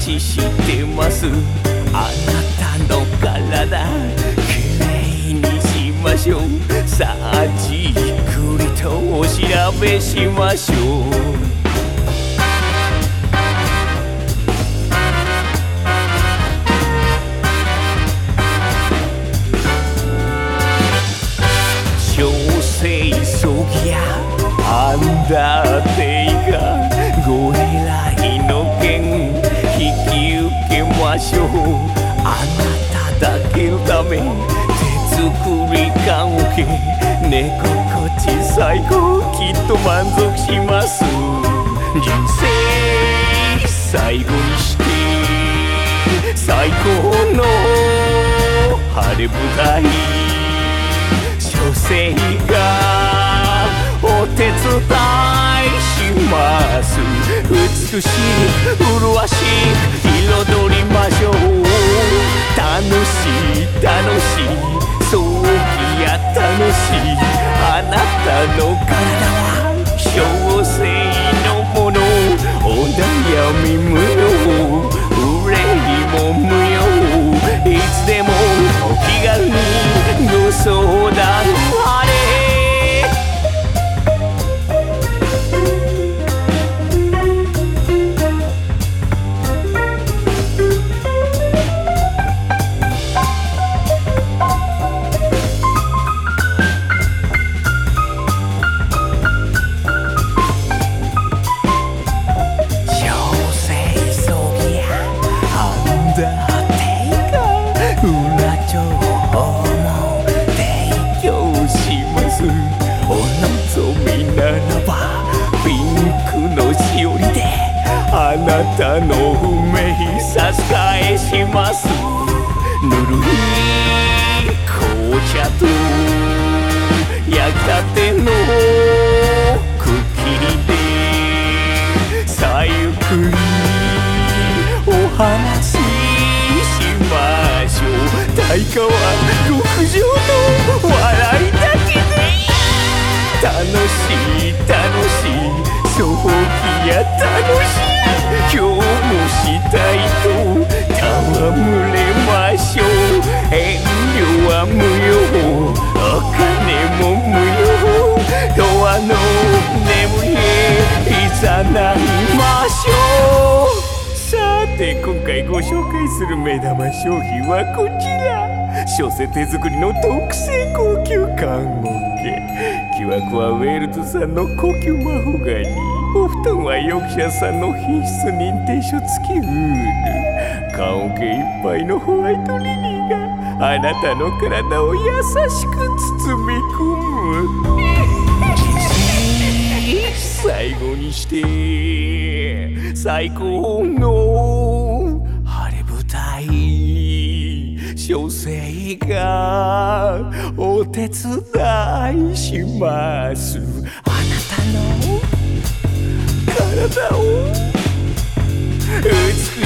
ちしてます。あなたの体きれいにしましょう。さあじっくりとお調べしましょう。小生葬儀やアンダーテイカー、ご偉いの件引き受けましょう。あなただけのため手作り棺桶、寝心地最高、きっと満足します。人生最後にして最高の晴れ舞台、女性がお手伝いします。美しい麗しい彩りましょう。楽しい楽しい葬儀や楽しい、あなたの体は小生のもの。お悩み無用、憂いも無用、いつでもお気軽にご相談あれ。お望みならばピンクのしおりであなたの運命差し返します。ぬるい紅茶と焼きたてのクッキーでさゆっくりお話ししましょう。対価は極上の笑いだけで楽しい楽しい葬儀や楽しい、今日もしたいと戯れましょう。遠慮は無用、お金も無用、永遠の眠りへいざないましょう。さて今回ご紹介する目玉商品はこちら。小生手作りの特製高級棺桶、木枠はウェールズ産の高級マホガニー、お布団はヨークシャー産の品質認定書付きウール。棺桶いっぱいのホワイトリリーがあなたの体を優しく包み込む。最後にして最高の晴れ舞台、小生がお手伝いします。あなたの体を美